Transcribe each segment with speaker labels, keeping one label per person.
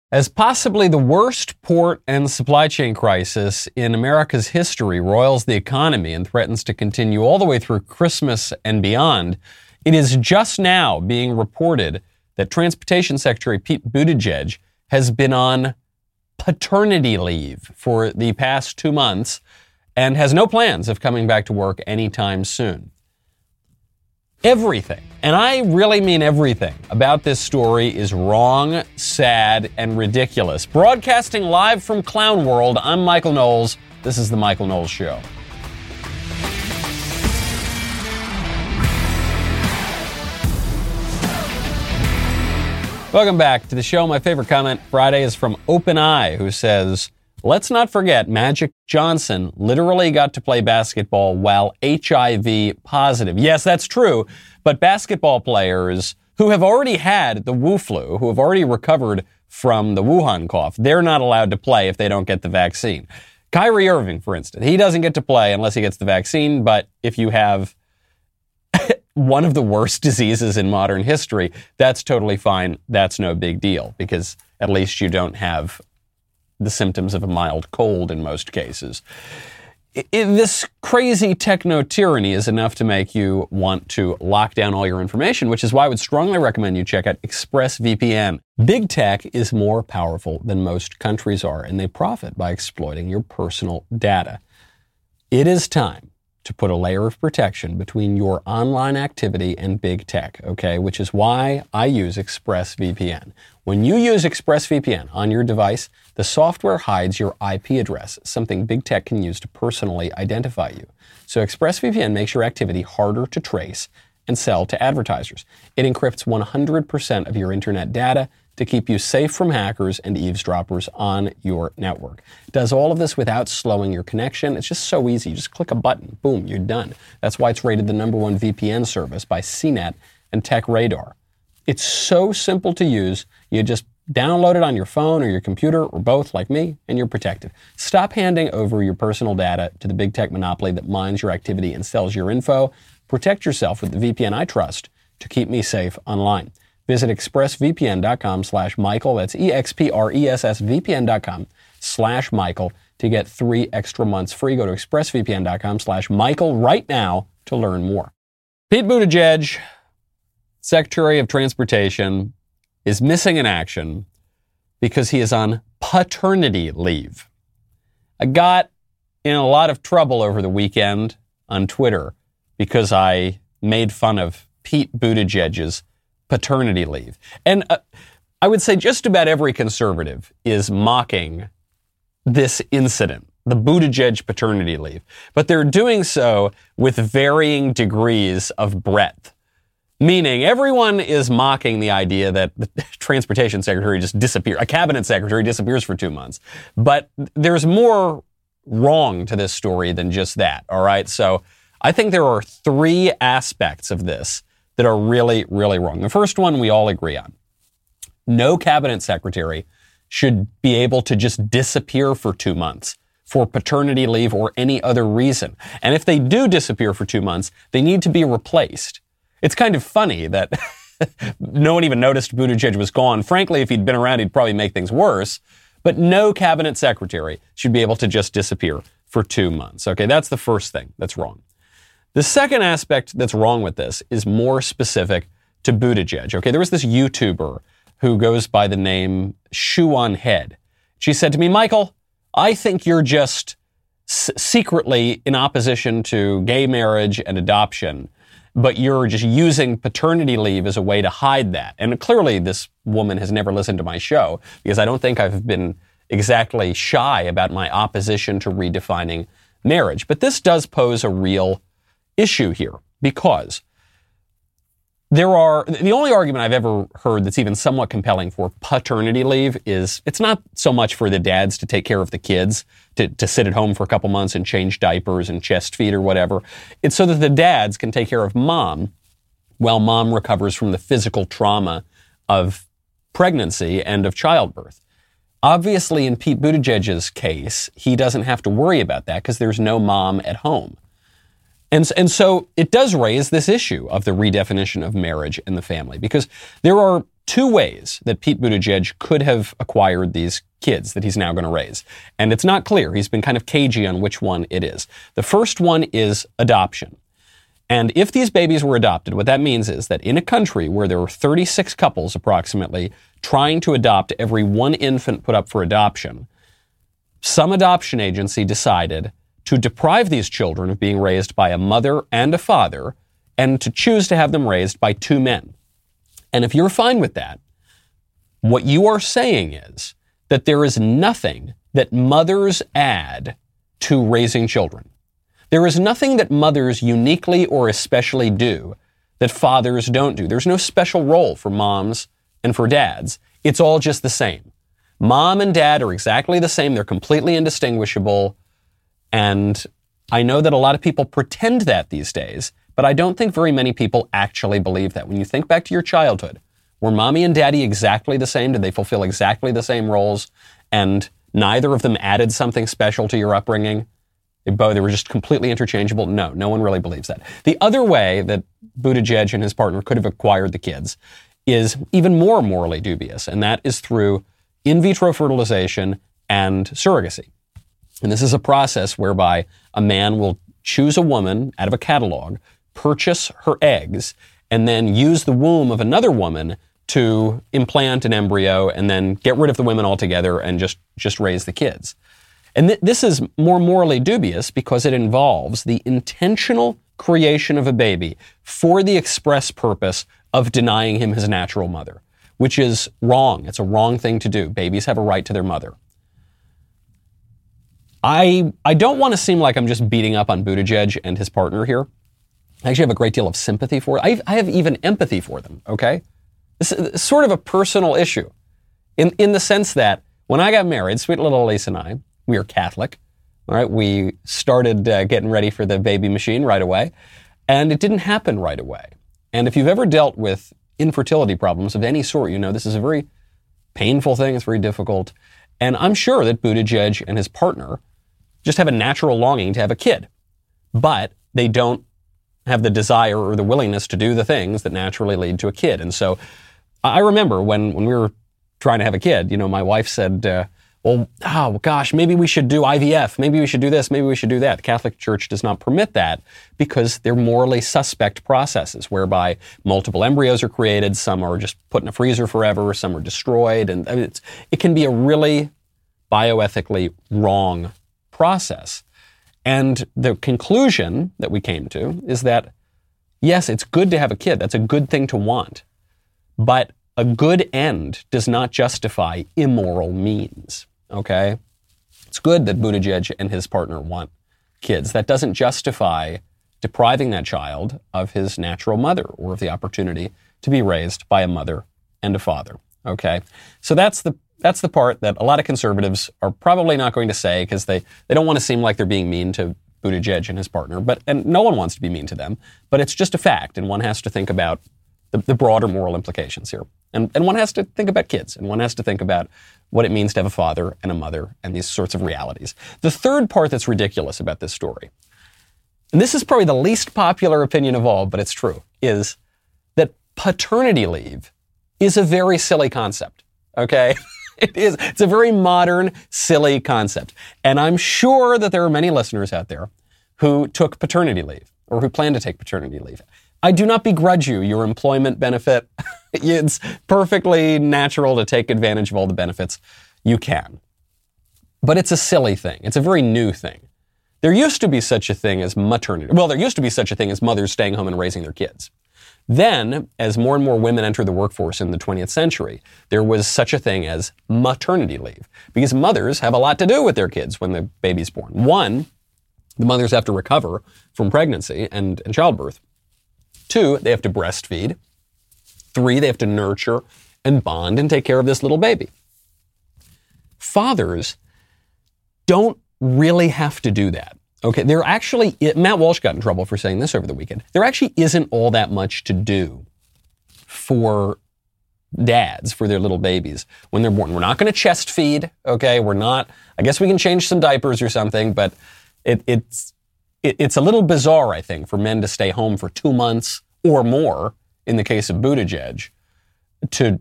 Speaker 1: As possibly the worst port and supply chain crisis in America's history roils the economy and threatens to continue all the way through Christmas and beyond, it is just now being reported that Transportation Secretary Pete Buttigieg has been on paternity leave for the past 2 months and has no plans of coming back to work anytime soon. Everything, and I really mean everything, about this story is wrong, sad, and ridiculous. Broadcasting live from Clown World, I'm Michael Knowles. This is The Michael Knowles Show. Welcome back to the show. My favorite comment Friday is from OpenEye, who says, "Let's not forget Magic Johnson literally got to play basketball while HIV positive." Yes, that's true, but basketball players who have already had the Wu flu, who have already recovered from the Wuhan cough, they're not allowed to play if they don't get the vaccine. Kyrie Irving, for instance, he doesn't get to play unless he gets the vaccine, but if you have one of the worst diseases in modern history, that's totally fine. That's no big deal, because at least you don't have the symptoms of a mild cold in most cases. This crazy techno-tyranny is enough to make you want to lock down all your information, which is why I would strongly recommend you check out ExpressVPN. Big tech is more powerful than most countries are, and they profit by exploiting your personal data. It is time to put a layer of protection between your online activity and big tech, okay? Which is why I use ExpressVPN. When you use ExpressVPN on your device, the software hides your IP address, something big tech can use to personally identify you. So ExpressVPN makes your activity harder to trace and sell to advertisers. It encrypts 100% of your internet data to keep you safe from hackers and eavesdroppers on your network. It does all of this without slowing your connection. It's just so easy. You just click a button. Boom, you're done. That's why it's rated the #1 VPN service by CNET and TechRadar. It's so simple to use. You just download it on your phone or your computer or both, like me, and you're protected. Stop handing over your personal data to the big tech monopoly that mines your activity and sells your info. Protect yourself with the VPN I trust to keep me safe online. Visit expressvpn.com/Michael. That's expressvpn.com/Michael to get 3 extra months free. Go to expressvpn.com/Michael right now to learn more. Pete Buttigieg, Secretary of Transportation, is missing in action because he is on paternity leave. I got in a lot of trouble over the weekend on Twitter because I made fun of Pete Buttigieg's paternity leave. And I would say just about every conservative is mocking this incident, the Buttigieg paternity leave. But they're doing so with varying degrees of breadth. Meaning everyone is mocking the idea that the transportation secretary just disappeared, a cabinet secretary disappears for 2 months. But there's more wrong to this story than just that, all right? So I think there are 3 aspects of this that are really, really wrong. The first one we all agree on. No cabinet secretary should be able to just disappear for 2 months for paternity leave or any other reason. And if they do disappear for 2 months, they need to be replaced. It's kind of funny that no one even noticed Buttigieg was gone. Frankly, if he'd been around, he'd probably make things worse. But no cabinet secretary should be able to just disappear for 2 months. Okay, that's the first thing that's wrong. The second aspect that's wrong with this is more specific to Buttigieg. Okay, there was this YouTuber who goes by the name Shoe on Head. She said to me, "Michael, I think you're just secretly in opposition to gay marriage and adoption, but you're just using paternity leave as a way to hide that." And clearly this woman has never listened to my show because I don't think I've been exactly shy about my opposition to redefining marriage. But this does pose a real issue here because the only argument I've ever heard that's even somewhat compelling for paternity leave is it's not so much for the dads to take care of the kids, to sit at home for a couple months and change diapers and chest feed or whatever. It's so that the dads can take care of mom while mom recovers from the physical trauma of pregnancy and of childbirth. Obviously, in Pete Buttigieg's case, he doesn't have to worry about that because there's no mom at home. And so it does raise this issue of the redefinition of marriage and the family, because there are two ways that Pete Buttigieg could have acquired these kids that he's now going to raise. And it's not clear. He's been kind of cagey on which one it is. The first one is adoption. And if these babies were adopted, what that means is that in a country where there are 36 couples approximately trying to adopt every one infant put up for adoption, some adoption agency decided to deprive these children of being raised by a mother and a father and to choose to have them raised by two men. And if you're fine with that, what you are saying is that there is nothing that mothers add to raising children. There is nothing that mothers uniquely or especially do that fathers don't do. There's no special role for moms and for dads. It's all just the same. Mom and dad are exactly the same. They're completely indistinguishable. And I know that a lot of people pretend that these days, but I don't think very many people actually believe that. When you think back to your childhood, were mommy and daddy exactly the same? Did they fulfill exactly the same roles? And neither of them added something special to your upbringing? They were just completely interchangeable? No one really believes that. The other way that Buttigieg and his partner could have acquired the kids is even more morally dubious, and that is through in vitro fertilization and surrogacy. And this is a process whereby a man will choose a woman out of a catalog, purchase her eggs, and then use the womb of another woman to implant an embryo and then get rid of the women altogether and just raise the kids. And this is more morally dubious because it involves the intentional creation of a baby for the express purpose of denying him his natural mother, which is wrong. It's a wrong thing to do. Babies have a right to their mother. I don't want to seem like I'm just beating up on Buttigieg and his partner here. I actually have a great deal of sympathy for it. I have even empathy for them, okay? This is sort of a personal issue in the sense that when I got married, sweet little Elise and I, we are Catholic, all right? We started getting ready for the baby machine right away, and it didn't happen right away. And if you've ever dealt with infertility problems of any sort, you know this is a very painful thing. It's very difficult. And I'm sure that Buttigieg and his partner just have a natural longing to have a kid, but they don't have the desire or the willingness to do the things that naturally lead to a kid. And so I remember when we were trying to have a kid, my wife said, maybe we should do IVF. Maybe we should do this. Maybe we should do that. The Catholic Church does not permit that because they're morally suspect processes whereby multiple embryos are created. Some are just put in a freezer forever. Some are destroyed. And it can be a really bioethically wrong process. And the conclusion that we came to is that, yes, it's good to have a kid. That's a good thing to want. But a good end does not justify immoral means, okay? It's good that Buttigieg and his partner want kids. That doesn't justify depriving that child of his natural mother or of the opportunity to be raised by a mother and a father, okay? So that's the part that a lot of conservatives are probably not going to say because they don't want to seem like they're being mean to Buttigieg and his partner, and no one wants to be mean to them, but it's just a fact, and one has to think about the broader moral implications here. And one has to think about kids, and one has to think about what it means to have a father and a mother and these sorts of realities. The third part that's ridiculous about this story, and this is probably the least popular opinion of all, but it's true, is that paternity leave is a very silly concept, okay? It is. It's a very modern, silly concept. And I'm sure that there are many listeners out there who took paternity leave or who plan to take paternity leave. I do not begrudge you your employment benefit. It's perfectly natural to take advantage of all the benefits you can. But it's a silly thing. It's a very new thing. There used to be such a thing as maternity. Well, there used to be such a thing as mothers staying home and raising their kids. Then, as more and more women entered the workforce in the 20th century, there was such a thing as maternity leave, because mothers have a lot to do with their kids when the baby's born. One, the mothers have to recover from pregnancy and childbirth. Two, they have to breastfeed. Three, they have to nurture and bond and take care of this little baby. Fathers don't really have to do that. Okay, Matt Walsh got in trouble for saying this over the weekend. There actually isn't all that much to do for dads, for their little babies when they're born. We're not going to chest feed, okay? I guess we can change some diapers or something, but it's a little bizarre, I think, for men to stay home for 2 months or more, in the case of Buttigieg, to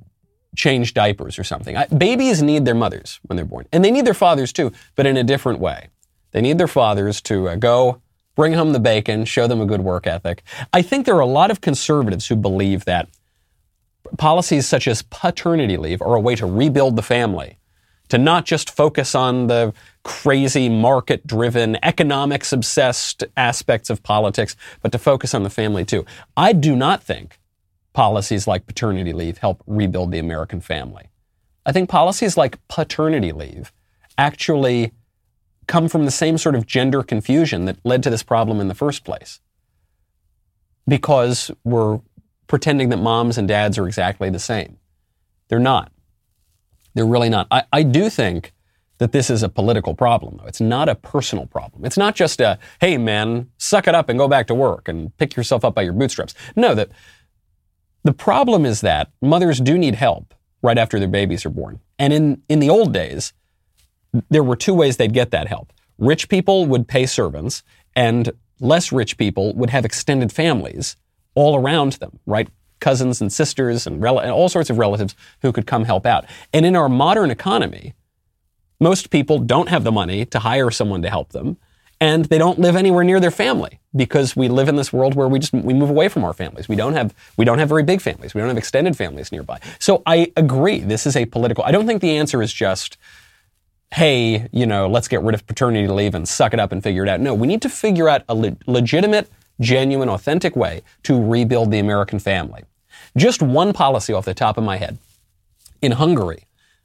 Speaker 1: change diapers or something. Babies need their mothers when they're born. And they need their fathers too, but in a different way. They need their fathers to go bring home the bacon, show them a good work ethic. I think there are a lot of conservatives who believe that policies such as paternity leave are a way to rebuild the family, to not just focus on the crazy market-driven, economics-obsessed aspects of politics, but to focus on the family too. I do not think policies like paternity leave help rebuild the American family. I think policies like paternity leave actually come from the same sort of gender confusion that led to this problem in the first place. Because we're pretending that moms and dads are exactly the same. They're not. They're really not. I do think that this is a political problem, though. It's not a personal problem. It's not just a, hey, man, suck it up and go back to work and pick yourself up by your bootstraps. No, the problem is that mothers do need help right after their babies are born. And in the old days, there were two ways they'd get that help. Rich people would pay servants, and less rich people would have extended families all around them, right? Cousins and sisters and all sorts of relatives who could come help out. And in our modern economy, most people don't have the money to hire someone to help them, and they don't live anywhere near their family because we live in this world where we move away from our families. We don't have very big families. We don't have extended families nearby. So I agree, this is a political. I don't think the answer is just, hey, let's get rid of paternity leave and suck it up and figure it out. No, we need to figure out a legitimate, genuine, authentic way to rebuild the American family. Just one policy off the top of my head. In Hungary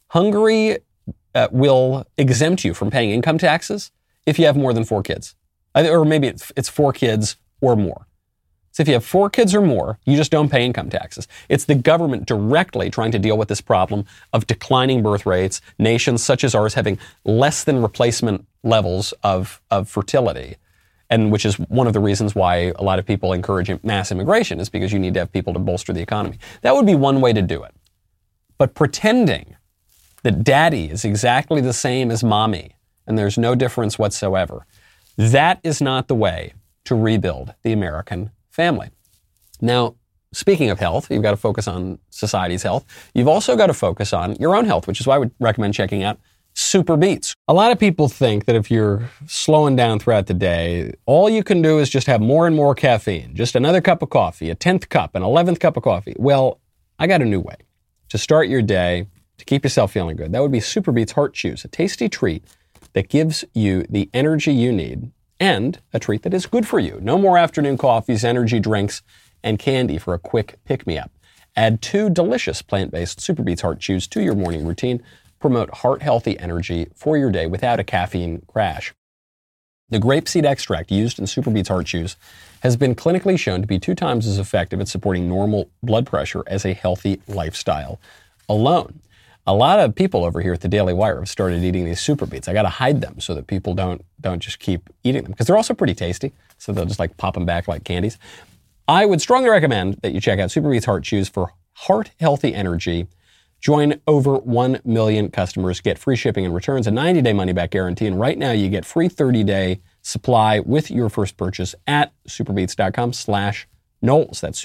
Speaker 1: will exempt you from paying income taxes if you have more than 4 kids. Or maybe it's 4 kids or more. So if you have 4 kids or more, you just don't pay income taxes. It's the government directly trying to deal with this problem of declining birth rates, nations such as ours having less than replacement levels of fertility, and which is one of the reasons why a lot of people encourage mass immigration, is because you need to have people to bolster the economy. That would be one way to do it. But pretending that daddy is exactly the same as mommy and there's no difference whatsoever, that is not the way to rebuild the American family. Now, speaking of health, you've got to focus on society's health. You've also got to focus on your own health, which is why I would recommend checking out Super Beets. A lot of people think that if you're slowing down throughout the day, all you can do is just have more and more caffeine. Just another cup of coffee, a 10th cup, an 11th cup of coffee. Well, I got a new way to start your day, to keep yourself feeling good. That would be Super Beets Heart Chews, a tasty treat that gives you the energy you need and a treat that is good for you. No more afternoon coffees, energy drinks, and candy for a quick pick-me-up. Add 2 delicious plant-based Super Beets Heart Chews to your morning routine. Promote heart-healthy energy for your day without a caffeine crash. The grapeseed extract used in Super Beets Heart Chews has been clinically shown to be 2 times as effective at supporting normal blood pressure as a healthy lifestyle alone. A lot of people over here at the Daily Wire have started eating these Super Beets. I got to hide them so that people don't just keep eating them, because they're also pretty tasty. So they'll just pop them back like candies. I would strongly recommend that you check out Super Beets Heart Chews for heart-healthy energy. Join over 1 million customers, get free shipping and returns, a 90-day money-back guarantee, and right now you get free 30-day supply with your first purchase at superbeets.com/Knowles. That's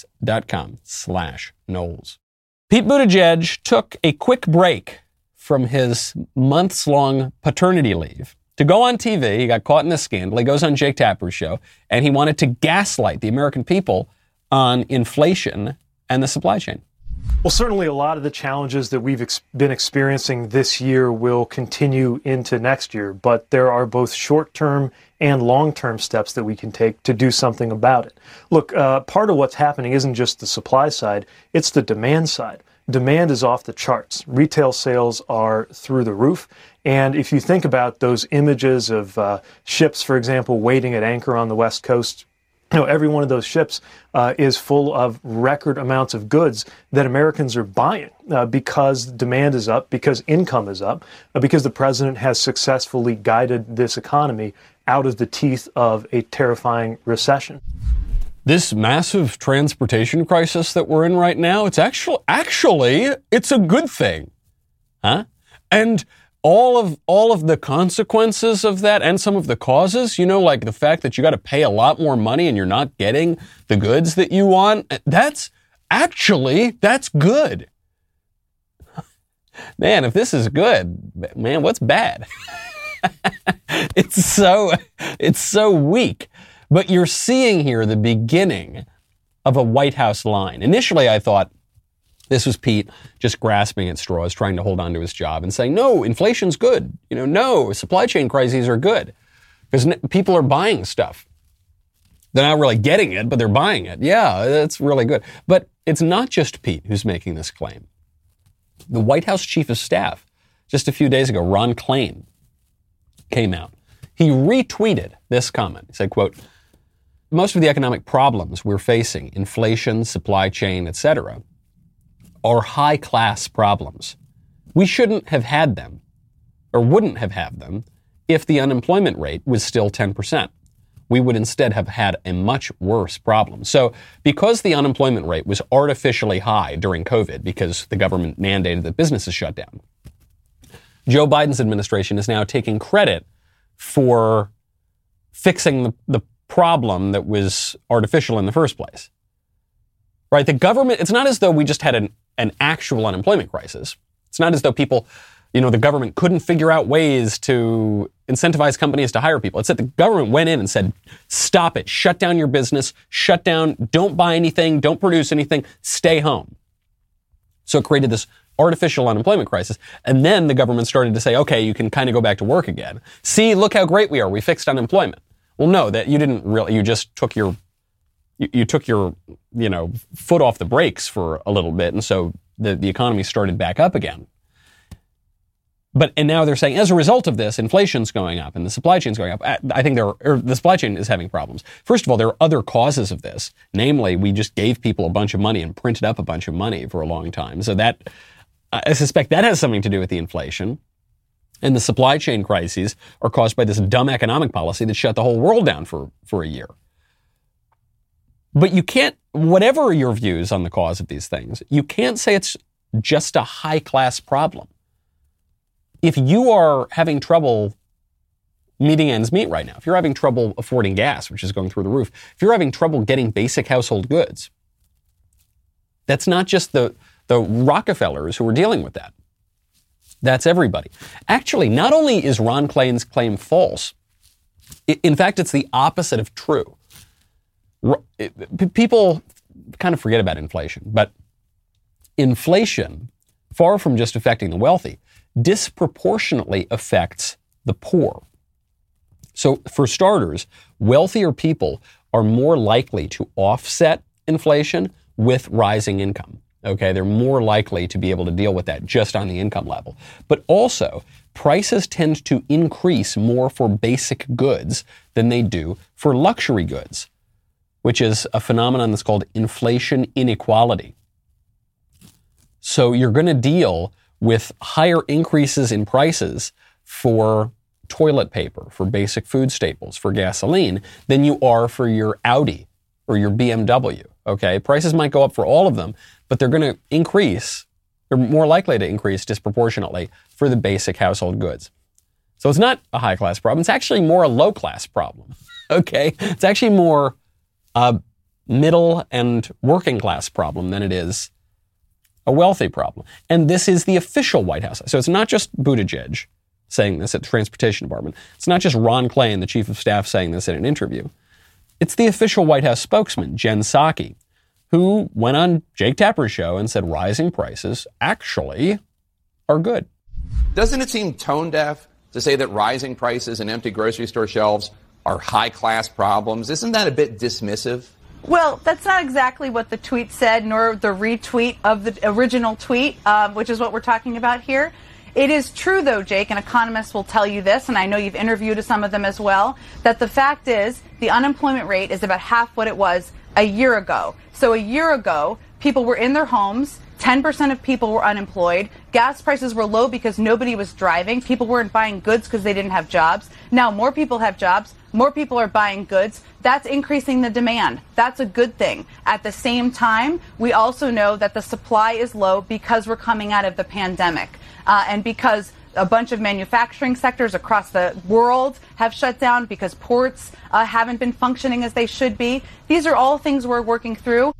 Speaker 1: superbeets.com/Knowles. Pete Buttigieg took a quick break from his months-long paternity leave to go on TV. He got caught in this scandal. He goes on Jake Tapper's show, and he wanted to gaslight the American people on inflation and the supply chain.
Speaker 2: Well, certainly a lot of the challenges that we've been experiencing this year will continue into next year, but there are both short-term and long-term steps that we can take to do something about it. Look, part of what's happening isn't just the supply side, it's the demand side. Demand is off the charts. Retail sales are through the roof. And if you think about those images of ships, for example, waiting at anchor on the West Coast, every one of those ships is full of record amounts of goods that Americans are buying because demand is up, because income is up, because the president has successfully guided this economy out of the teeth of a terrifying recession.
Speaker 1: This massive transportation crisis that we're in right now, it's actually it's a good thing. Huh? And all of the consequences of that and some of the causes, like the fact that you got to pay a lot more money and you're not getting the goods that you want, that's good. Man, if this is good, man, what's bad? It's so weak. But you're seeing here the beginning of a White House line. Initially, I thought this was Pete just grasping at straws, trying to hold on to his job and saying, no, inflation's good. No, supply chain crises are good because people are buying stuff. They're not really getting it, but they're buying it. Yeah, that's really good. But it's not just Pete who's making this claim. The White House Chief of Staff, just a few days ago, Ron Klain, came out. He retweeted this comment. He said, quote, most of the economic problems we're facing, inflation, supply chain, etc., are high-class problems. We shouldn't have had them, or wouldn't have had them, if the unemployment rate was still 10%. We would instead have had a much worse problem. So because the unemployment rate was artificially high during COVID because the government mandated that businesses shut down, Joe Biden's administration is now taking credit for fixing the problem that was artificial in the first place. Right? The government, it's not as though we just had an actual unemployment crisis. It's not as though people, the government couldn't figure out ways to incentivize companies to hire people. It's that the government went in and said, stop it, shut down your business, shut down, don't buy anything, don't produce anything, stay home. So it created this artificial unemployment crisis. And then the government started to say, okay, you can kind of go back to work again. See, look how great we are. We fixed unemployment. Well, no, that you didn't really, you just took your, you took your, foot off the brakes for a little bit. And so the economy started back up again. And now they're saying, as a result of this, inflation's going up and the supply chain's going up. I think the supply chain is having problems. First of all, there are other causes of this. Namely, we just gave people a bunch of money and printed up a bunch of money for a long time. So that, I suspect that has something to do with the inflation. And the supply chain crises are caused by this dumb economic policy that shut the whole world down for a year. But you can't, whatever your views on the cause of these things, you can't say it's just a high-class problem. If you are having trouble meeting ends meet right now, if you're having trouble affording gas, which is going through the roof, if you're having trouble getting basic household goods, that's not just the Rockefellers who are dealing with that. That's everybody. Actually, not only is Ron Klain's claim false, in fact, it's the opposite of true. People kind of forget about inflation, but inflation, far from just affecting the wealthy, disproportionately affects the poor. So for starters, wealthier people are more likely to offset inflation with rising income. Okay, they're more likely to be able to deal with that just on the income level. But also, prices tend to increase more for basic goods than they do for luxury goods, which is a phenomenon that's called inflation inequality. So you're going to deal with higher increases in prices for toilet paper, for basic food staples, for gasoline, than you are for your Audi or your BMW, okay? Prices might go up for all of them, but they're going to increase, they're more likely to increase disproportionately for the basic household goods. So it's not a high-class problem. It's actually more a low-class problem, okay? It's actually more a middle and working-class problem than it is a wealthy problem. And this is the official White House. So it's not just Buttigieg saying this at the Transportation Department. It's not just Ron Klain, the chief of staff, saying this in an interview. It's the official White House spokesman, Jen Psaki, who went on Jake Tapper's show and said rising prices actually are good.
Speaker 3: Doesn't it seem tone deaf to say that rising prices and empty grocery store shelves are high-class problems? Isn't that a bit dismissive?
Speaker 4: Well, that's not exactly what the tweet said, nor the retweet of the original tweet, which is what we're talking about here. It is true, though, Jake, and economists will tell you this, and I know you've interviewed some of them as well, that the fact is the unemployment rate is about half what it was a year ago. So a year ago, people were in their homes, 10% of people were unemployed, gas prices were low because nobody was driving, people weren't buying goods because they didn't have jobs. Now more people have jobs, more people are buying goods. That's increasing the demand. That's a good thing. At the same time, we also know that the supply is low because we're coming out of the pandemic and because a bunch of manufacturing sectors across the world have shut down, because ports haven't been functioning as they should be. These are all things we're working through.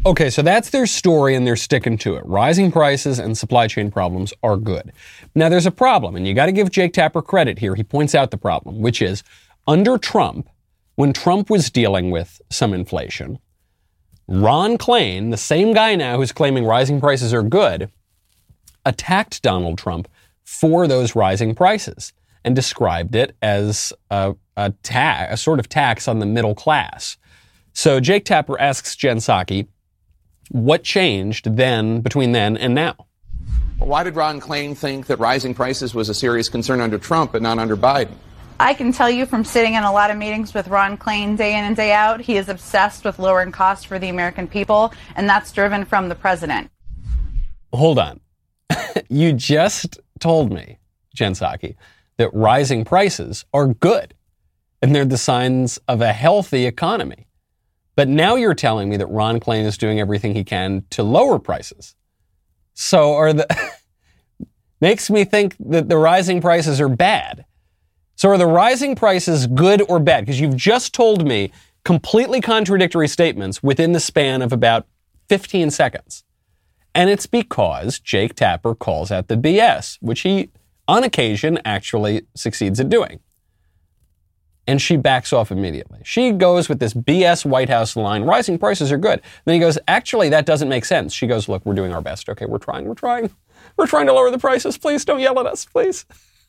Speaker 1: Okay, so that's their story and they're sticking to it. Rising prices and supply chain problems are good. Now there's a problem, and you got to give Jake Tapper credit here. He points out the problem, which is under Trump, when Trump was dealing with some inflation, Ron Klain, the same guy now who's claiming rising prices are good, attacked Donald Trump for those rising prices and described it as a sort of tax on the middle class. So Jake Tapper asks Jen Psaki, what changed then between then and now?
Speaker 3: Well, why did Ron Klain think that rising prices was a serious concern under Trump but not under Biden?
Speaker 4: I can tell you from sitting in a lot of meetings with Ron Klain day in and day out, he is obsessed with lowering costs for the American people, and that's driven from the president.
Speaker 1: Hold on. You just told me, Jen Psaki, that rising prices are good and they're the signs of a healthy economy. But now you're telling me that Ron Klain is doing everything he can to lower prices. So makes me think that the rising prices are bad. So are the rising prices good or bad? Because you've just told me completely contradictory statements within the span of about 15 seconds. And it's because Jake Tapper calls out the BS, which he, on occasion, actually succeeds at doing. And she backs off immediately. She goes with this BS White House line, rising prices are good. Then he goes, actually, that doesn't make sense. She goes, look, we're doing our best. Okay, we're trying. We're trying to lower the prices. Please don't yell at us, please.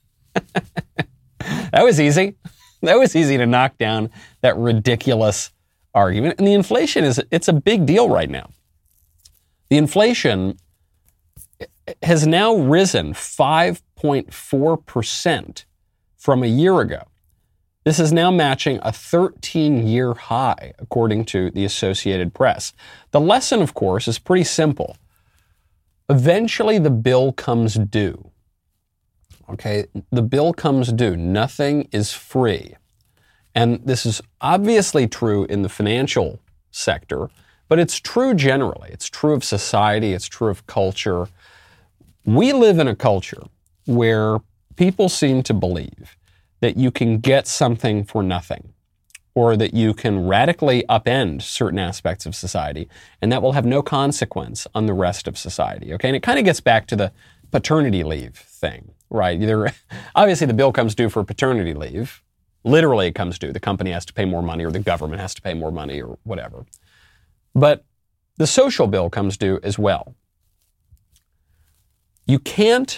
Speaker 1: That was easy. That was easy to knock down that ridiculous argument. And the inflation it's a big deal right now. The inflation has now risen 5.4% from a year ago. This is now matching a 13-year high, according to the Associated Press. The lesson, of course, is pretty simple. Eventually, the bill comes due. Okay, the bill comes due. Nothing is free. And this is obviously true in the financial sector, but it's true generally. It's true of society. It's true of culture. We live in a culture where people seem to believe that you can get something for nothing, or that you can radically upend certain aspects of society, and that will have no consequence on the rest of society. Okay, and it kind of gets back to the paternity leave thing, right? Obviously, the bill comes due for paternity leave. Literally, it comes due. The company has to pay more money, or the government has to pay more money, or whatever. But the social bill comes due as well. You can't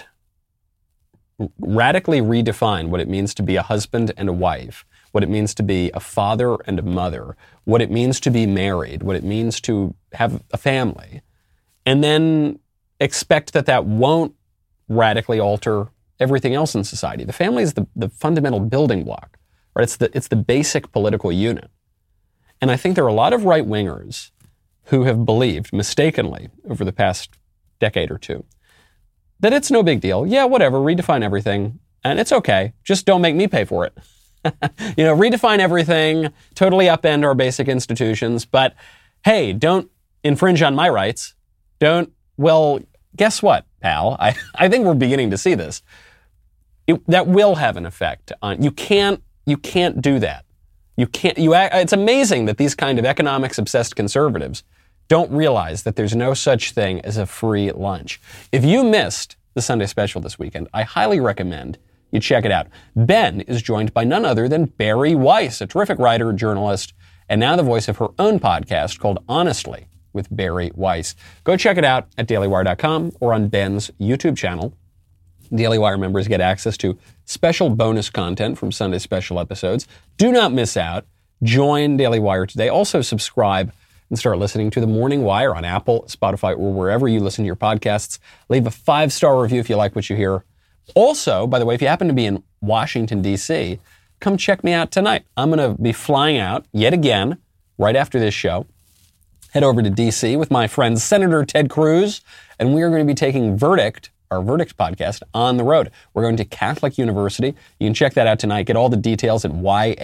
Speaker 1: radically redefine what it means to be a husband and a wife, what it means to be a father and a mother, what it means to be married, what it means to have a family, and then expect that won't radically alter everything else in society. The family is the fundamental building block, right? It's the basic political unit. And I think there are a lot of right-wingers who have believed, mistakenly, over the past decade or two, that it's no big deal. Yeah, whatever, redefine everything, and it's okay. Just don't make me pay for it. Redefine everything, totally upend our basic institutions, but hey, don't infringe on my rights. Well, guess what, pal? I think we're beginning to see this. That will have an effect on, you can't do that. It's amazing that these kind of economics-obsessed conservatives don't realize that there's no such thing as a free lunch. If you missed the Sunday Special this weekend, I highly recommend you check it out. Ben is joined by none other than Bari Weiss, a terrific writer, journalist, and now the voice of her own podcast called Honestly with Bari Weiss. Go check it out at dailywire.com or on Ben's YouTube channel. Daily Wire members get access to special bonus content from Sunday Special episodes. Do not miss out. Join Daily Wire today. Also subscribe and start listening to The Morning Wire on Apple, Spotify, or wherever you listen to your podcasts. Leave a 5-star review if you like what you hear. Also, by the way, if you happen to be in Washington, D.C., come check me out tonight. I'm going to be flying out yet again right after this show. Head over to D.C. with my friend Senator Ted Cruz, and we are going to be taking Verdict, our Verdict podcast, on the road. We're going to Catholic University. You can check that out tonight. Get all the details at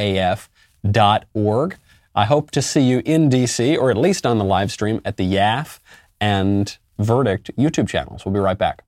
Speaker 1: yaf.org. I hope to see you in D.C., or at least on the live stream at the YAF and Verdict YouTube channels. We'll be right back.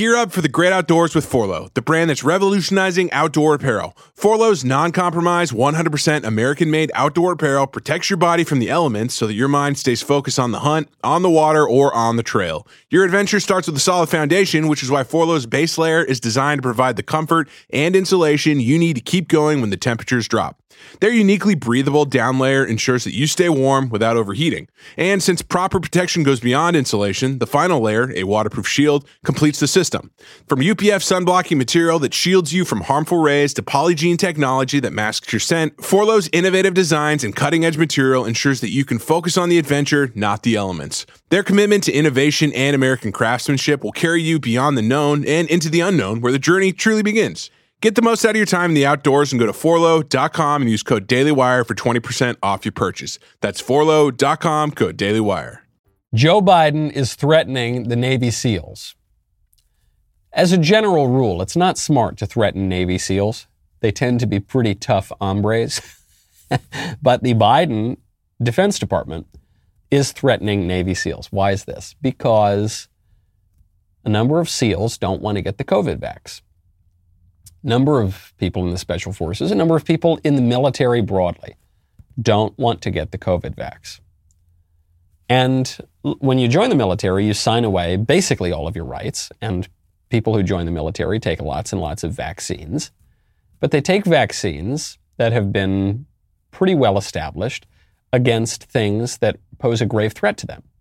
Speaker 5: Gear up for the great outdoors with Forloh, the brand that's revolutionizing outdoor apparel. Forloh's non-compromise, 100% American-made outdoor apparel protects your body from the elements so that your mind stays focused on the hunt, on the water, or on the trail. Your adventure starts with a solid foundation, which is why Forloh's base layer is designed to provide the comfort and insulation you need to keep going when the temperatures drop. Their uniquely breathable down layer ensures that you stay warm without overheating. And since proper protection goes beyond insulation, the final layer, a waterproof shield, completes the system. From UPF sun-blocking material that shields you from harmful rays to Polygene technology that masks your scent, Forloh's innovative designs and cutting-edge material ensures that you can focus on the adventure, not the elements. Their commitment to innovation and American craftsmanship will carry you beyond the known and into the unknown, where the journey truly begins. Get the most out of your time in the outdoors and go to forloh.com and use code DailyWire for 20% off your purchase. That's forloh.com, code DailyWire.
Speaker 1: Joe Biden is threatening the Navy SEALs. As a general rule, it's not smart to threaten Navy SEALs. They tend to be pretty tough hombres. But the Biden Defense Department is threatening Navy SEALs. Why is this? Because a number of SEALs don't want to get the COVID vax. Number of people in the Special Forces, a number of people in the military broadly don't want to get the COVID vax. And when you join the military, you sign away basically all of your rights, and people who join the military take lots and lots of vaccines. But they take vaccines that have been pretty well established against things that pose a grave threat to them.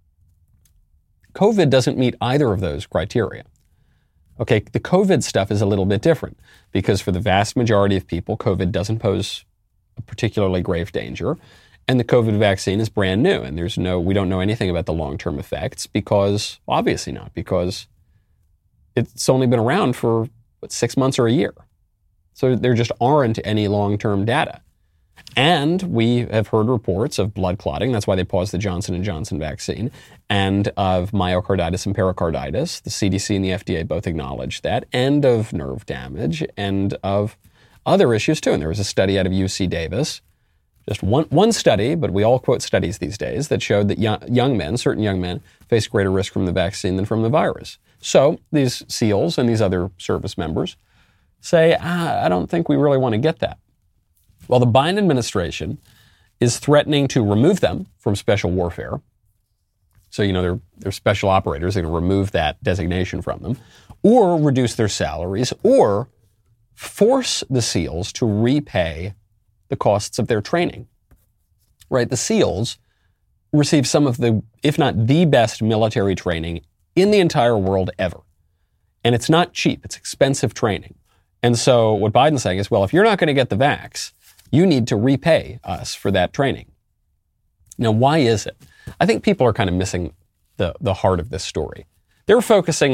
Speaker 1: COVID doesn't meet either of those criteria. Okay, the COVID stuff is a little bit different because for the vast majority of people, COVID doesn't pose a particularly grave danger. And the COVID vaccine is brand new. And we don't know anything about the long-term effects obviously not, because it's only been around for 6 months or a year. So there just aren't any long-term data. And we have heard reports of blood clotting. That's why they paused the Johnson & Johnson vaccine. And of myocarditis and pericarditis. The CDC and the FDA both acknowledged that. And of nerve damage. And of other issues, too. And there was a study out of UC Davis. Just one study, but we all quote studies these days, that showed that certain young men, face greater risk from the vaccine than from the virus. So these SEALs and these other service members say, I don't think we really want to get that. Well, the Biden administration is threatening to remove them from special warfare. So, they're special operators. They're going to remove that designation from them, or reduce their salaries, or force the SEALs to repay the costs of their training. Right? The SEALs receive some of the, if not the best military training in the entire world ever. And it's not cheap. It's expensive training. And so what Biden's saying is, well, if you're not going to get the vax, you need to repay us for that training. Now, why is it? I think people are kind of missing the heart of this story. They're focusing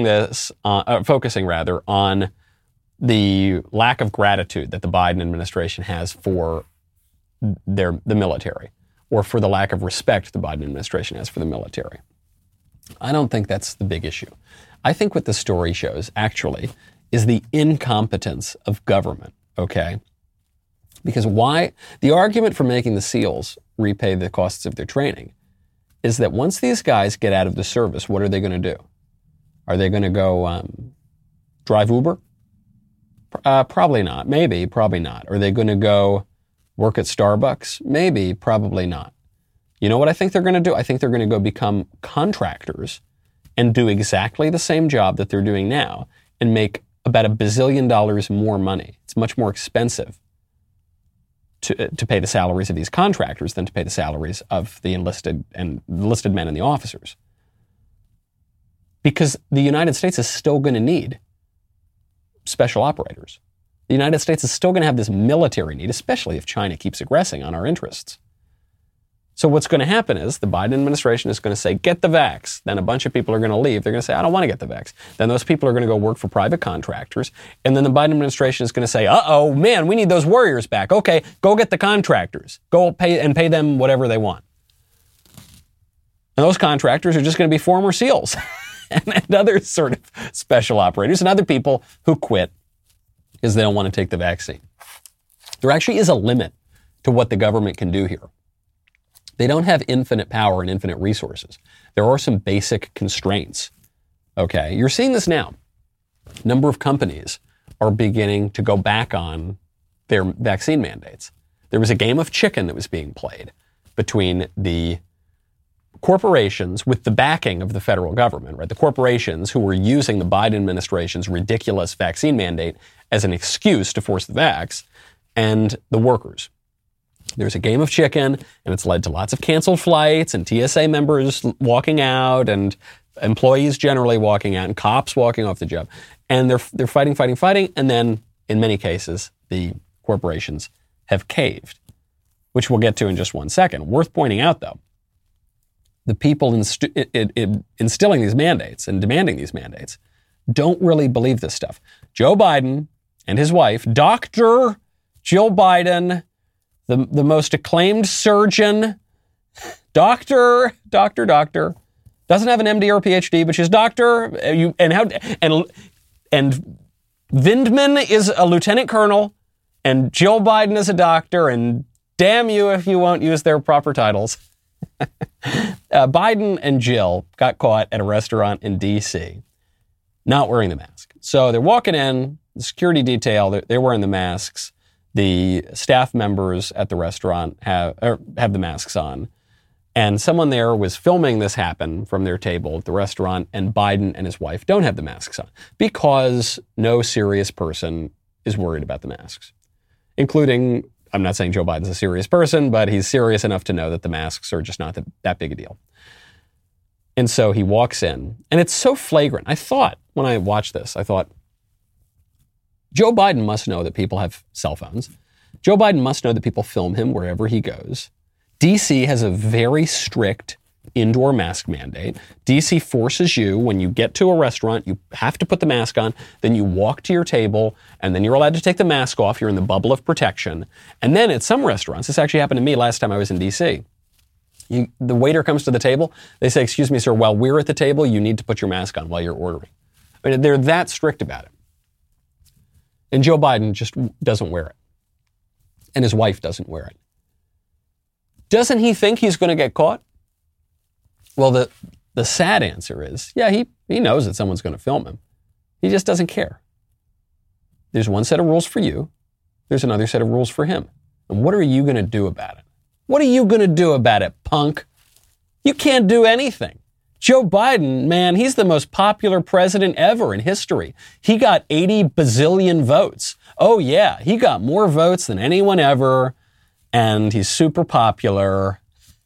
Speaker 1: on the lack of gratitude that the Biden administration has for the military, or for the lack of respect the Biden administration has for the military. I don't think that's the big issue. I think what the story shows, actually, is the incompetence of government, okay? Because the argument for making the SEALs repay the costs of their training is that once these guys get out of the service, what are they going to do? Are they going to go drive Uber? Probably not. Maybe, probably not. Are they going to go work at Starbucks? Maybe, probably not. You know what I think they're going to do? I think they're going to go become contractors and do exactly the same job that they're doing now and make about $1 billion more money. It's much more expensive to pay the salaries of these contractors than to pay the salaries of the enlisted men and the officers. Because the United States is still going to need special operators. The United States is still going to have this military need, especially if China keeps aggressing on our interests. So what's going to happen is the Biden administration is going to say, get the vax. Then a bunch of people are going to leave. They're going to say, I don't want to get the vax. Then those people are going to go work for private contractors. And then the Biden administration is going to say, uh-oh, man, we need those warriors back. Okay, go get the contractors. Go pay them whatever they want. And those contractors are just going to be former SEALs and other sort of special operators and other people who quit because they don't want to take the vaccine. There actually is a limit to what the government can do here. They don't have infinite power and infinite resources. There are some basic constraints. Okay, you're seeing this now. number of companies are beginning to go back on their vaccine mandates. There was a game of chicken that was being played between the corporations with the backing of the federal government, right? The corporations who were using the Biden administration's ridiculous vaccine mandate as an excuse to force the vax, and the workers. There's a game of chicken, and it's led to lots of canceled flights and TSA members walking out and employees generally walking out and cops walking off the job. And they're fighting, and then in many cases, the corporations have caved, which we'll get to in just one second. Worth pointing out, though, the people instilling these mandates and demanding these mandates don't really believe this stuff. Joe Biden and his wife, Dr. Jill Biden, the most acclaimed surgeon, doctor, doesn't have an MD or a PhD, but she's doctor. And Vindman is a lieutenant colonel, and Jill Biden is a doctor, and damn you if you won't use their proper titles. Biden and Jill got caught at a restaurant in D.C. not wearing the mask. So they're walking in, the security detail, they're wearing the masks. The staff members at the restaurant have the masks on. And someone there was filming this happen from their table at the restaurant, and Biden and his wife don't have the masks on because no serious person is worried about the masks, including, I'm not saying Joe Biden's a serious person, but he's serious enough to know that the masks are just not that big a deal. And so he walks in, and it's so flagrant. I thought, when I watched this, Joe Biden must know that people have cell phones. Joe Biden must know that people film him wherever he goes. D.C. has a very strict indoor mask mandate. D.C. forces you, when you get to a restaurant, you have to put the mask on, then you walk to your table, and then you're allowed to take the mask off. You're in the bubble of protection. And then at some restaurants, this actually happened to me last time I was in D.C., the waiter comes to the table, they say, "Excuse me, sir, while we're at the table, you need to put your mask on while you're ordering." I mean, they're that strict about it. And Joe Biden just doesn't wear it. And his wife doesn't wear it. Doesn't he think he's going to get caught? Well, the sad answer is, yeah, he knows that someone's going to film him. He just doesn't care. There's one set of rules for you. There's another set of rules for him. And what are you going to do about it? What are you going to do about it, punk? You can't do anything. Joe Biden, man, he's the most popular president ever in history. He got 80 bazillion votes. Oh, yeah, he got more votes than anyone ever, and he's super popular.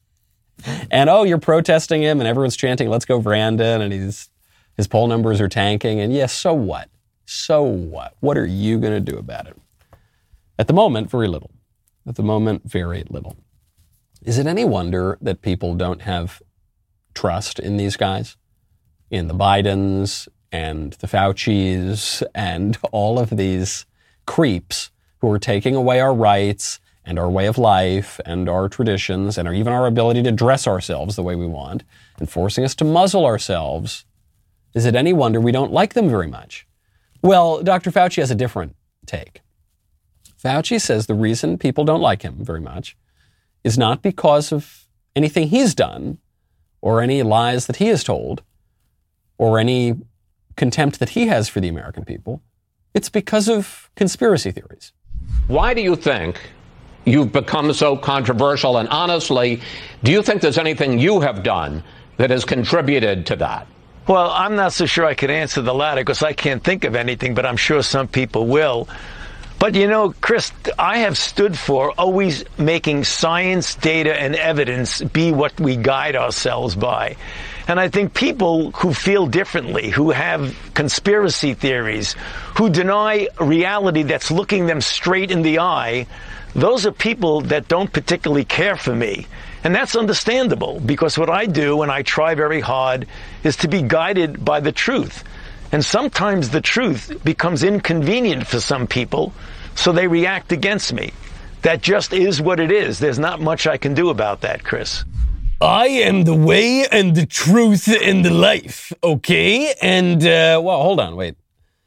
Speaker 1: And, oh, you're protesting him, and everyone's chanting, "Let's go, Brandon," and his poll numbers are tanking, and yes, so what? So what? What are you going to do about it? At the moment, very little. At the moment, very little. Is it any wonder that people don't have trust in these guys, in the Bidens and the Faucis and all of these creeps who are taking away our rights and our way of life and our traditions and even our ability to dress ourselves the way we want and forcing us to muzzle ourselves? Is it any wonder we don't like them very much? Well, Dr. Fauci has a different take. Fauci says the reason people don't like him very much is not because of anything he's done or any lies that he has told or any contempt that he has for the American people. It's because of conspiracy theories.
Speaker 6: Why do you think you've become so controversial? And honestly, do you think there's anything you have done that has contributed to that?
Speaker 7: Well, I'm not so sure I could answer the latter because I can't think of anything, but I'm sure some people will. But, you know, Chris, I have stood for always making science, data, and evidence be what we guide ourselves by. And I think people who feel differently, who have conspiracy theories, who deny reality that's looking them straight in the eye, those are people that don't particularly care for me. And that's understandable because what I do, and I try very hard, is to be guided by the truth. And sometimes the truth becomes inconvenient for some people, so they react against me. That just is what it is. There's not much I can do about that, Chris.
Speaker 1: I am the way and the truth and the life, okay? And, well, hold on, wait.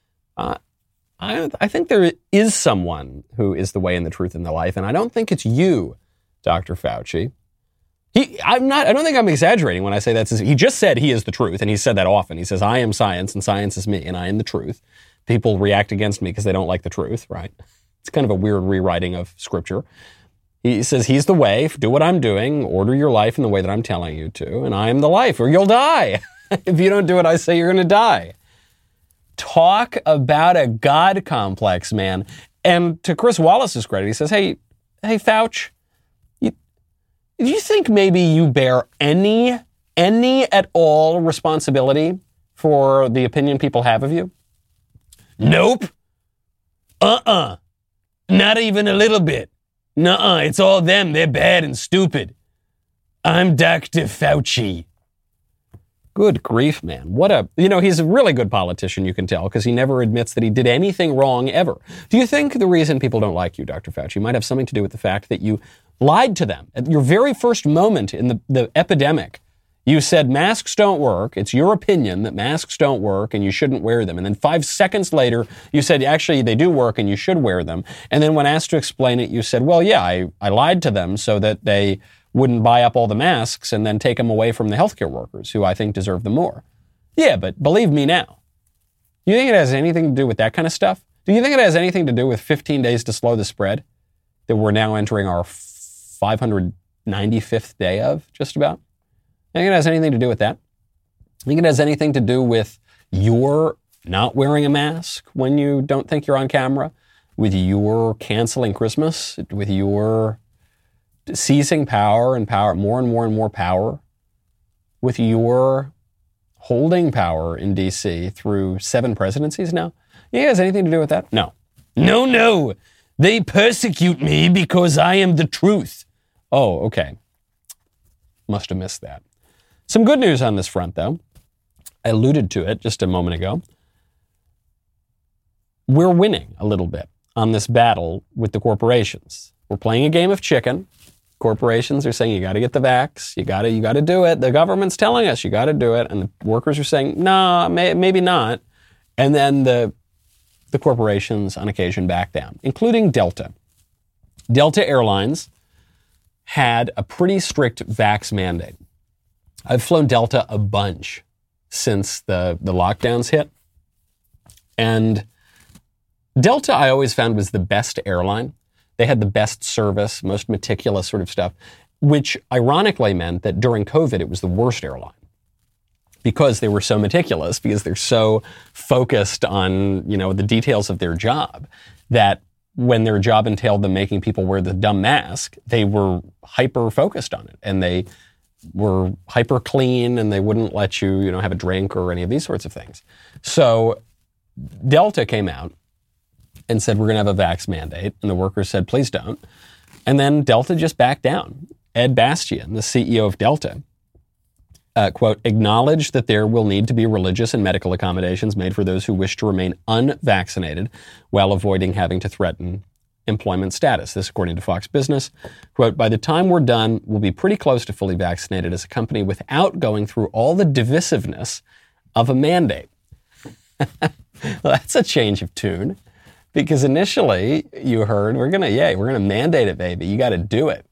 Speaker 1: I think there is someone who is the way and the truth and the life, and I don't think it's you, Dr. Fauci. I don't think I'm exaggerating when I say that's he just said he is the truth, and he said that often. He says, I am science, and science is me, and I am the truth. People react against me because they don't like the truth, right? It's kind of a weird rewriting of scripture. He says, he's the way, do what I'm doing, order your life in the way that I'm telling you to, and I am the life, or you'll die. If you don't do what I say, you're going to die. Talk about a God complex, man. And to Chris Wallace's credit, he says, hey, Fauci, do you think maybe you bear any at all responsibility for the opinion people have of you? Nope. Not even a little bit. Nuh-uh, it's all them. They're bad and stupid. I'm Dr. Fauci. Good grief, man. He's a really good politician, you can tell, because he never admits that he did anything wrong ever. Do you think the reason people don't like you, Dr. Fauci, might have something to do with the fact that you lied to them? At your very first moment in the epidemic, you said masks don't work. It's your opinion that masks don't work and you shouldn't wear them. And then 5 seconds later, you said, actually, they do work and you should wear them. And then when asked to explain it, you said, well, yeah, I lied to them so that they wouldn't buy up all the masks and then take them away from the healthcare workers, who I think deserve them more. Yeah, but believe me now. Do you think it has anything to do with that kind of stuff? Do you think it has anything to do with 15 days to slow the spread that we're now entering our 595th day of, just about? I think it has anything to do with that. I think it has anything to do with your not wearing a mask when you don't think you're on camera, with your canceling Christmas, with your seizing power, more and more power, with your holding power in D.C. through 7 presidencies now. Yeah, it has anything to do with that? No. No. They persecute me because I am the truth. Oh, okay. Must have missed that. Some good news on this front, though. I alluded to it just a moment ago. We're winning a little bit on this battle with the corporations. We're playing a game of chicken. Corporations are saying, you got to get the vax. You got to do it. The government's telling us you got to do it. And the workers are saying, no, maybe not. And then the corporations on occasion back down, including Delta. Delta Airlines had a pretty strict vax mandate. I've flown Delta a bunch since the lockdowns hit. And Delta, I always found, was the best airline. They had the best service, most meticulous sort of stuff, which ironically meant that during COVID, it was the worst airline because they were so meticulous, because they're so focused on, the details of their job, that when their job entailed them making people wear the dumb mask, they were hyper focused on it, and they were hyper clean, and they wouldn't let you, have a drink or any of these sorts of things. So Delta came out and said, we're going to have a vax mandate. And the workers said, please don't. And then Delta just backed down. Ed Bastian, the CEO of Delta, quote, acknowledged that there will need to be religious and medical accommodations made for those who wish to remain unvaccinated while avoiding having to threaten employment status. This, according to Fox Business. Quote, by the time we're done, we'll be pretty close to fully vaccinated as a company without going through all the divisiveness of a mandate. Well, that's a change of tune. Because initially you heard, we're gonna mandate it, baby. You got to do it.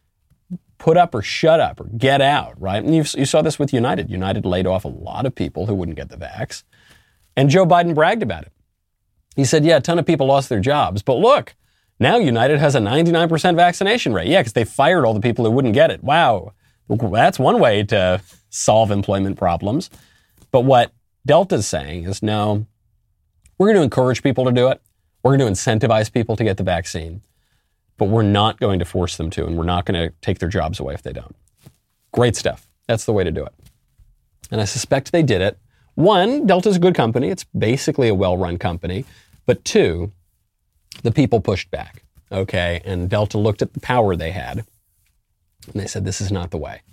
Speaker 1: Put up or shut up or get out, right? And you saw this with United. United laid off a lot of people who wouldn't get the vax. And Joe Biden bragged about it. He said, yeah, a ton of people lost their jobs. But look, now United has a 99% vaccination rate. Yeah, because they fired all the people who wouldn't get it. Wow. That's one way to solve employment problems. But what Delta's saying is, no, we're going to encourage people to do it. We're going to incentivize people to get the vaccine, but we're not going to force them to, and we're not going to take their jobs away if they don't. Great stuff. That's the way to do it. And I suspect they did it. 1, Delta's a good company. It's basically a well-run company. But 2, the people pushed back, okay? And Delta looked at the power they had, and they said, this is not the way.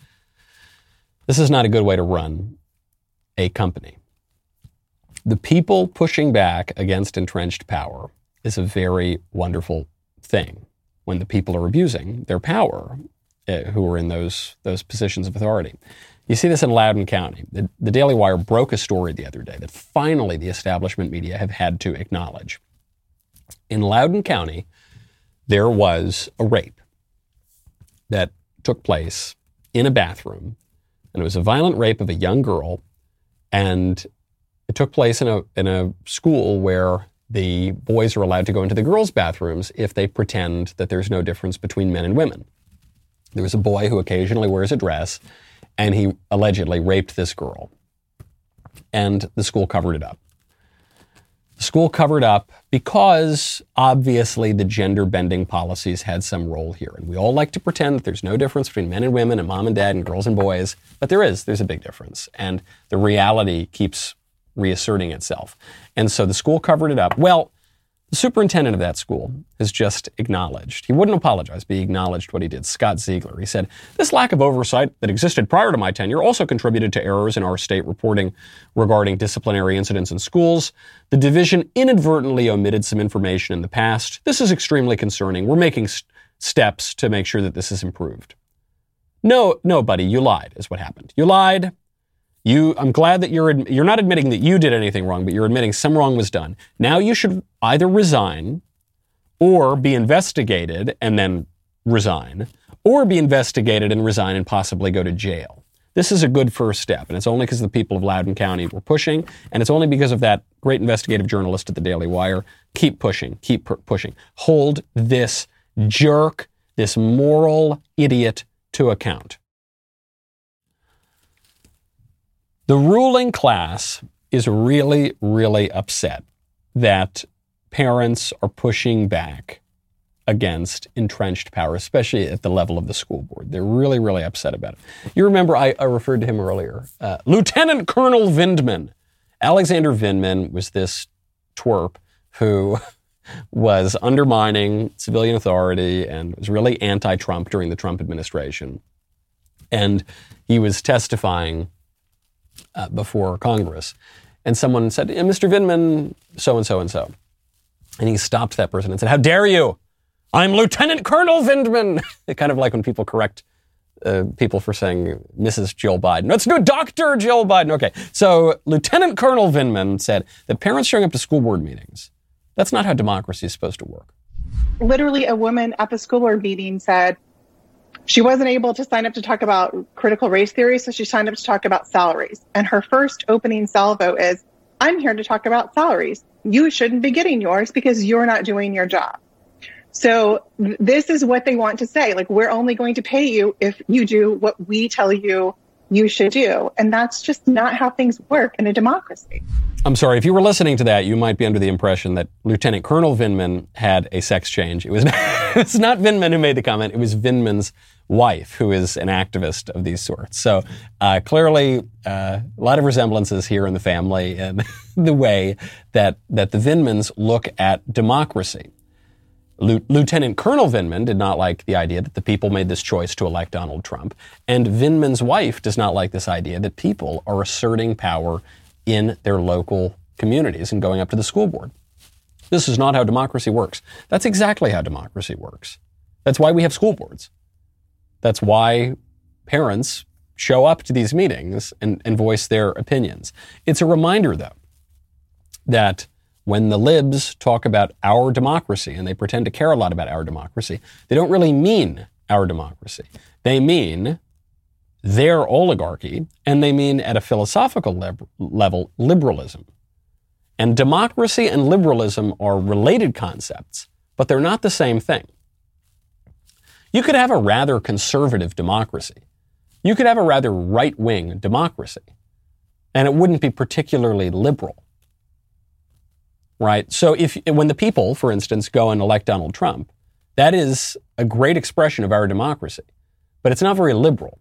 Speaker 1: This is not a good way to run a company. The people pushing back against entrenched power is a very wonderful thing when the people are abusing their power, who are in those positions of authority. You see this in Loudoun County. The Daily Wire broke a story the other day that finally the establishment media have had to acknowledge. In Loudoun County, there was a rape that took place in a bathroom, and it was a violent rape of a young girl, and it took place in a school where the boys are allowed to go into the girls' bathrooms if they pretend that there's no difference between men and women. There was a boy who occasionally wears a dress, and he allegedly raped this girl. And the school covered it up. The school covered up because, obviously, the gender-bending policies had some role here. And we all like to pretend that there's no difference between men and women and mom and dad and girls and boys. But there's a big difference. And the reality keeps reasserting itself. And so the school covered it up. Well, the superintendent of that school has just acknowledged. He wouldn't apologize, but he acknowledged what he did. Scott Ziegler. He said, "This lack of oversight that existed prior to my tenure also contributed to errors in our state reporting regarding disciplinary incidents in schools. The division inadvertently omitted some information in the past. This is extremely concerning. We're making steps to make sure that this is improved." No, buddy, you lied, is what happened. You lied. I'm glad that you're not admitting that you did anything wrong, but you're admitting some wrong was done. Now you should either resign or be investigated and then resign, or be investigated and resign and possibly go to jail. This is a good first step, and it's only because the people of Loudoun County were pushing, and it's only because of that great investigative journalist at the Daily Wire. Keep pushing, pushing. Hold this jerk, this moral idiot to account. The ruling class is really, really upset that parents are pushing back against entrenched power, especially at the level of the school board. They're really, really upset about it. You remember I referred to him earlier. Lieutenant Colonel Vindman. Alexander Vindman was this twerp who was undermining civilian authority and was really anti-Trump during the Trump administration. And he was testifying before Congress. And someone said, "Mr. Vindman, so-and-so and so." And he stopped that person and said, "How dare you? I'm Lieutenant Colonel Vindman." Kind of like when people correct people for saying Mrs. Jill Biden. No, it's no Dr. Jill Biden. Okay, so Lieutenant Colonel Vindman said that parents showing up to school board meetings, that's not how democracy is supposed to work.
Speaker 8: Literally, a woman at the school board meeting said she wasn't able to sign up to talk about critical race theory, so she signed up to talk about salaries. And her first opening salvo is, "I'm here to talk about salaries. You shouldn't be getting yours because you're not doing your job." So this is what they want to say. Like, we're only going to pay you if you do what we tell you you should do. And that's just not how things work in a democracy.
Speaker 1: I'm sorry, if you were listening to that, you might be under the impression that Lieutenant Colonel Vindman had a sex change. It was not Vindman who made the comment. It was Vindman's wife, who is an activist of these sorts. So clearly, a lot of resemblances here in the family and the way that the Vindmans look at democracy. Lieutenant Colonel Vindman did not like the idea that the people made this choice to elect Donald Trump. And Vindman's wife does not like this idea that people are asserting power in their local communities and going up to the school board. This is not how democracy works. That's exactly how democracy works. That's why we have school boards. That's why parents show up to these meetings and voice their opinions. It's a reminder, though, that when the libs talk about our democracy and they pretend to care a lot about our democracy, they don't really mean our democracy. They mean their oligarchy, and they mean at a philosophical level, liberalism. And democracy and liberalism are related concepts, but they're not the same thing. You could have a rather conservative democracy. You could have a rather right-wing democracy, and it wouldn't be particularly liberal. Right? So when the people, for instance, go and elect Donald Trump, that is a great expression of our democracy, but it's not very liberal.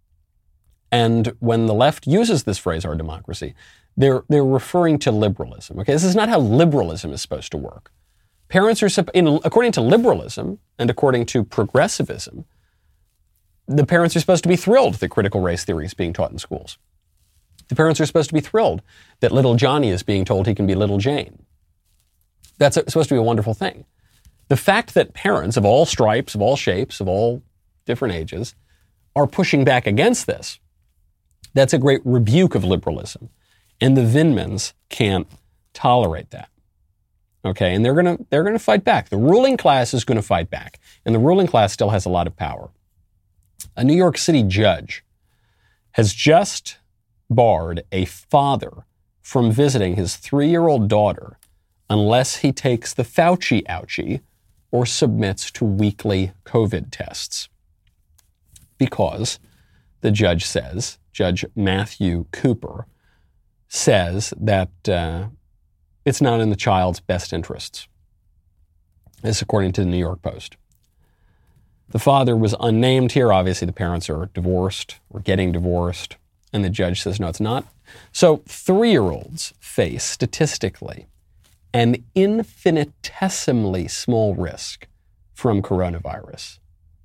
Speaker 1: And when the left uses this phrase, our democracy, they're referring to liberalism. Okay, this is not how liberalism is supposed to work. Parents are, according to liberalism and according to progressivism, the parents are supposed to be thrilled that critical race theory is being taught in schools. The parents are supposed to be thrilled that little Johnny is being told he can be little Jane. That's supposed to be a wonderful thing. The fact that parents of all stripes, of all shapes, of all different ages are pushing back against this, that's a great rebuke of liberalism. And the Vindmans can't tolerate that. Okay, and they're gonna fight back. The ruling class is going to fight back, and the ruling class still has a lot of power. A New York City judge has just barred a father from visiting his 3-year-old daughter unless he takes the Fauci ouchie or submits to weekly COVID tests. Because the judge says, Judge Matthew Cooper, says that it's not in the child's best interests. This according to the New York Post. The father was unnamed here. Obviously, the parents are divorced or getting divorced. And the judge says, no, it's not. So 3-year-olds face, statistically, an infinitesimally small risk from coronavirus.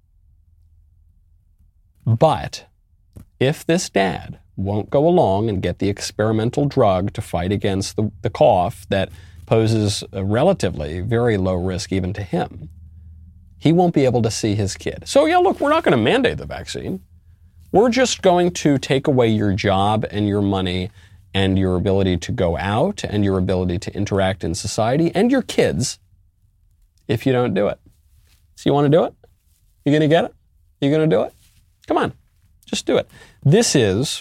Speaker 1: But if this dad won't go along and get the experimental drug to fight against the cough that poses a relatively very low risk even to him, he won't be able to see his kid. So yeah, look, we're not going to mandate the vaccine. We're just going to take away your job and your money and your ability to go out and your ability to interact in society and your kids if you don't do it. So you want to do it? You going to get it? You going to do it? Come on, just do it. This is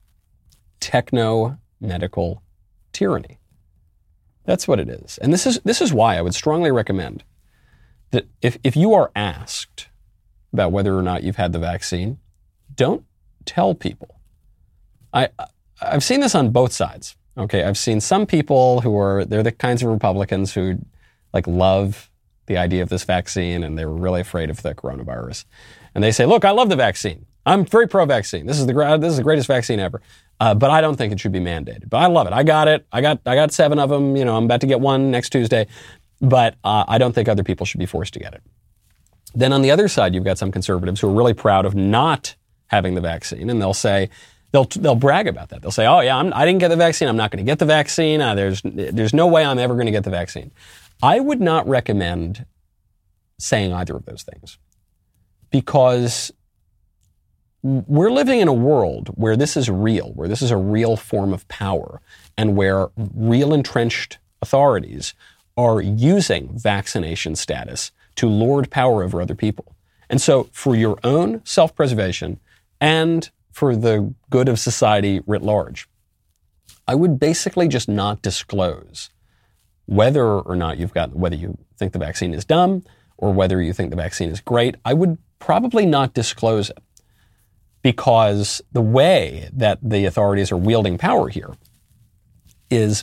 Speaker 1: techno-medical tyranny. That's what it is. And this is why I would strongly recommend that if you are asked about whether or not you've had the vaccine, don't tell people. I've seen this on both sides. Okay, I've seen some people they're the kinds of Republicans who love the idea of this vaccine and they were really afraid of the coronavirus. And they say, look, I love the vaccine. I'm very pro-vaccine. This is the greatest vaccine ever. But I don't think it should be mandated. But I love it. I got it. I got 7 of them. I'm about to get one next Tuesday. But I don't think other people should be forced to get it. Then on the other side, you've got some conservatives who are really proud of not having the vaccine. And they'll say, they'll brag about that. They'll say, oh yeah, I didn't get the vaccine. I'm not going to get the vaccine. There's no way I'm ever going to get the vaccine. I would not recommend saying either of those things. Because we're living in a world where this is real, where this is a real form of power, and where real entrenched authorities are using vaccination status to lord power over other people. And so for your own self-preservation and for the good of society writ large, I would basically just not disclose whether or not whether you think the vaccine is dumb or whether you think the vaccine is great. I would probably not disclose it, because the way that the authorities are wielding power here is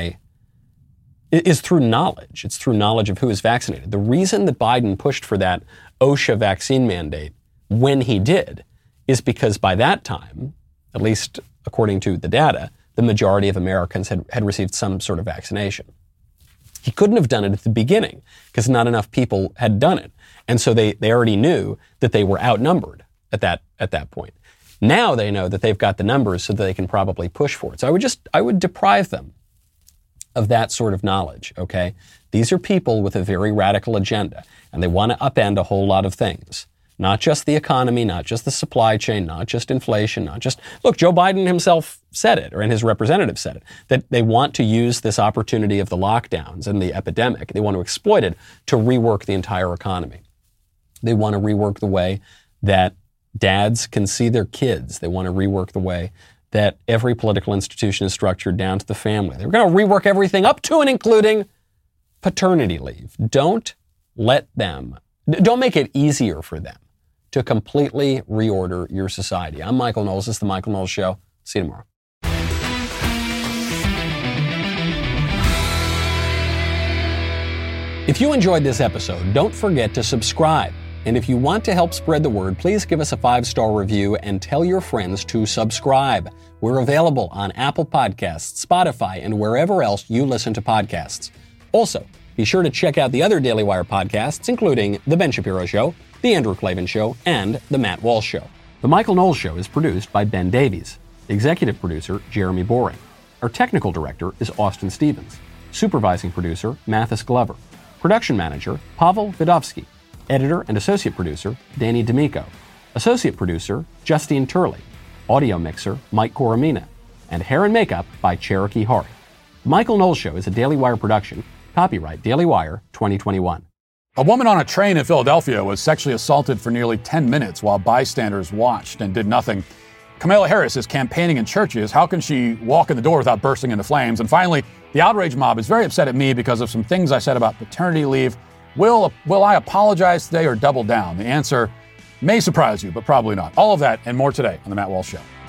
Speaker 1: through knowledge. It's through knowledge of who is vaccinated. The reason that Biden pushed for that OSHA vaccine mandate when he did is because by that time, at least according to the data, the majority of Americans had received some sort of vaccination. He couldn't have done it at the beginning because not enough people had done it. And so they already knew that they were outnumbered at that point. Now they know that they've got the numbers so that they can probably push for it. So I would deprive them of that sort of knowledge, okay? These are people with a very radical agenda, and they want to upend a whole lot of things. Not just the economy, not just the supply chain, not just inflation, look, Joe Biden himself said it, or his representative said it, that they want to use this opportunity of the lockdowns and the epidemic, they want to exploit it to rework the entire economy. They want to rework the way that dads can see their kids. They want to rework the way that every political institution is structured down to the family. They're going to rework everything up to and including paternity leave. Don't make it easier for them to completely reorder your society. I'm Michael Knowles. This is The Michael Knowles Show. See you tomorrow. If you enjoyed this episode, don't forget to subscribe. And if you want to help spread the word, please give us a 5-star review and tell your friends to subscribe. We're available on Apple Podcasts, Spotify, and wherever else you listen to podcasts. Also, be sure to check out the other Daily Wire podcasts, including The Ben Shapiro Show, The Andrew Klavan Show, and The Matt Walsh Show. The Michael Knowles Show is produced by Ben Davies. Executive producer, Jeremy Boring. Our technical director is Austin Stevens. Supervising producer, Mathis Glover. Production manager, Pavel Vidovsky. Editor and associate producer, Danny D'Amico. Associate producer, Justine Turley. Audio mixer, Mike Coromina. And hair and makeup by Cherokee Hart. The Michael Knowles Show is a Daily Wire production. Copyright Daily Wire 2021.
Speaker 9: A woman on a train in Philadelphia was sexually assaulted for nearly 10 minutes while bystanders watched and did nothing. Kamala Harris is campaigning in churches. How can she walk in the door without bursting into flames? And finally, the outrage mob is very upset at me because of some things I said about paternity leave. Will I apologize today or double down? The answer may surprise you, but probably not. All of that and more today on The Matt Walsh Show.